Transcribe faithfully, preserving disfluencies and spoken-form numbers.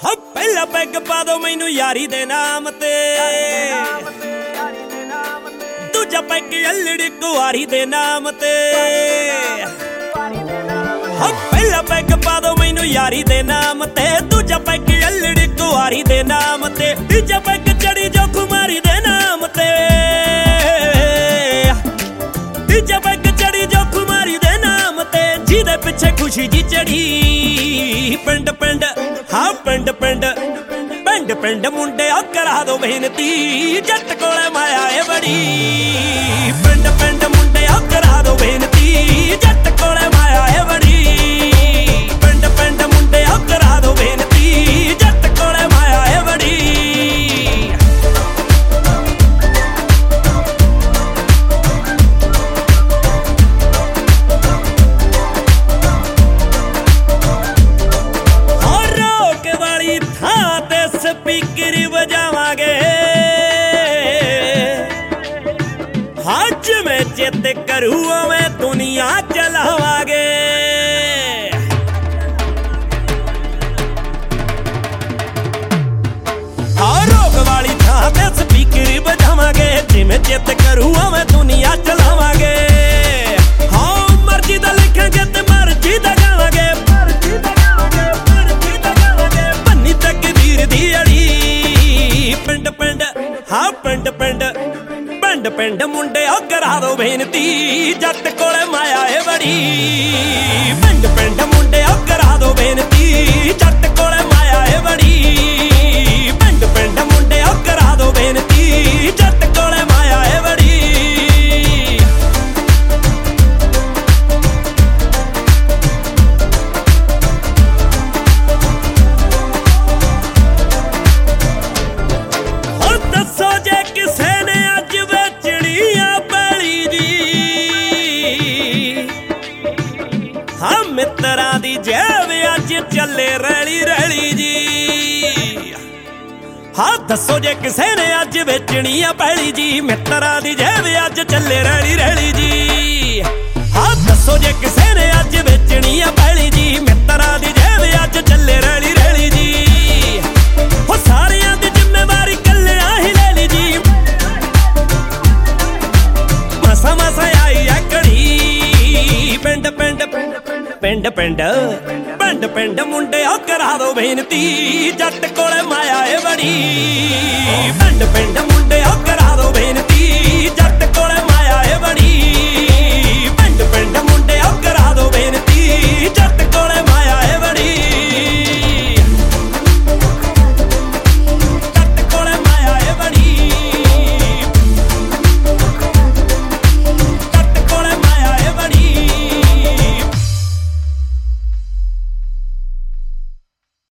ਹੋ ਪਹਿਲਾ ਪੈਗ ਪਾ ਦੋ ਮੈਨੂੰ ਯਾਰੀ ਦੇ ਨਾਮ ਤੇ, ਦੂਜਾ ਪੈਗ ਅਲੜੀ ਕੁਆਰੀ ਦੇ ਨਾਮ ਤੇ। ਹੋ ਪਹਿਲਾ ਪੈਗ ਪਾ ਦੋ ਮੈਨੂੰ ਯਾਰੀ ਦੇ ਨਾਮ ਤੇ, ਦੂਜਾ ਪੈਗ ਅਲੜੀ ਕੁਆਰੀ ਦੇ ਨਾਮ ਤੇ, ਤੀਜਾ ਪੈਗ ਚੜੀ ਜੋ ਕੁਮਾਰੀ ਦੇ ਨਾਮ ਤੇ, ਤੀਜਾ ਪੈਗ ਚੜੀ ਜੋ ਕੁਮਾਰੀ ਦੇ ਨਾਮ ਤੇ, ਜਿਹਦੇ ਪਿੱਛੇ ਖੁਸ਼ੀ ਜੀ ਚੜੀ। ਪਿੰਡ ਪਿੰਡ ਹਾਂ ਪਿੰਡ ਪਿੰਡ ਪਿੰਡ ਪਿੰਡ ਮੁੰਡਿਆ ਕਰਾ ਦੋ ਬੇਨਤੀ, ਜੱਟ ਕੋਲੇ ਮਾਇਆ ਏ ਬੜੀ। ਪਿੰਡ ਪਿੰਡ ਮੁੰਡਿਆ ਕਰਾ ਦੋ ਬੇਨਤੀ, ਜੱਟ ਕੋਲੇ ਮਾਇਆ ਏ ਬੜੀ। ਪਿੰਡ ਪਿੰਡ ਮੁੰਡਿਆ ਕਰਾ ਦੋ ਬੇਨਤੀ, ਜੱਟ ਕੋਲੇ ਮਾਇਆ ਏ ਬੜੀ। ਸਪੀਕਰ ਵਜਾਵਾਂਗੇ ਅੱਜ ਮੈਂ ਚਿੱਤ ਕਰੂ ਮੈਂ ਦੁਨੀਆ ਚਲਾਵਾਂਗੇ। ਹਾਂ ਰੋਕ ਵਾਲੀ ਥਾਂ ਤੇ ਸਪੀਕਰ ਵਜਾਵਾਂਗੇ, ਜਿਵੇਂ ਚਿੱਤ ਕਰੂ ਮੈਂ ਦੁਨੀਆ ਚਲਾਵਾਂਗੇ। ਹਾਂ ਮਰਜ਼ੀ ਦਾ ਲਿਖਾਂਗੇ ਤੇ ਮਰਜ਼ੀ ਦਾ ਗਾਵਾਂਗੇ, ਮਰਜ਼ੀ ਦਾ ਗਾਵਾਂਗੇ ਮਰਜ਼ੀ ਦਾ ਗਾਵਾਂਗੇ। ਬੰਨੀ ਤਕਦੀਰ ਦੀ ਪਿੰਡ ਪਿੰਡ ਹਾਂ ਪਿੰਡ ਪਿੰਡ ਪਿੰਡ ਪਿੰਡ ਮੁੰਡਿਆ ਕਰਾ ਦੋ ਬੇਨਤੀ, ਜੱਟ ਕੋਲੇ ਮਾਇਆ ਏ ਬੜੀ। ਪਿੰਡ ਪਿੰਡ ਮੁੰਡਿਆ ਕਰਾ ਦੋ ਬੇਨਤੀ, ਜੱਟ ਕੋਲੇ ਮਾਇਆ ਏ ਬੜੀ। ਪਿੰਡ ਪਿੰਡ ਮੁੰਡਿਆ ਕਰਾ ਦੋ ਬੇਨਤੀ, ਜੱਟ ਕੋਲੇ ਮਾਇਆ ਏ ਬੜੀ। ਹਾਂ ਮਿੱਤਰਾਂ ਦੀ ਜੇਬ ਅੱਜ ਚੱਲੇ ਰੈਲੀ ਰੈਲੀ ਜੀ। ਹਾਂ ਦੱਸੋ ਜੇ ਕਿਸੇ ਨੇ ਅੱਜ ਵੇਚਣੀ ਆ ਪੈਲੀ ਜੀ, ਮਿੱਤਰਾਂ ਦੀ ਜੇਬ ਅੱਜ ਚੱਲੇ ਰੈਲੀ ਰੈਲੀ ਜੀ। ਹਾਂ ਦੱਸੋ ਜੇ ਕਿਸੇ ਨੇ ਅੱਜ ਵੇਚਣੀ ਆ ਪੈਲੀ ਜੀ, ਮਿੱਤਰਾਂ ਦੀ ਜੇਬ ਅੱਜ ਚੱਲੇ ਰੈਲੀ ਰੈਲੀ ਜੀ। ਹੋ ਸਾਰਿਆਂ ਦੀ ਜ਼ਿੰਮੇਵਾਰੀ ਕੱਲਿਆਂ ਹੀ ਲੈ ਲਈ ਜੀ, ਮਸਾ ਮਸਾ ਆਈ ਆ ਘੜੀ। ਪਿੰਡ ਪਿੰਡ ਪਿੰਡ ਪਿੰਡ ਪਿੰਡ ਪਿੰਡ ਮੁੰਡਿਆ ਕਰਾ ਦੋ ਬੇਨਤੀ, ਜੱਟ ਕੋਲੇ ਮਾਇਆ ਏ ਬੜੀ। ਪਿੰਡ ਪਿੰਡ ਮੁੰਡਿਆ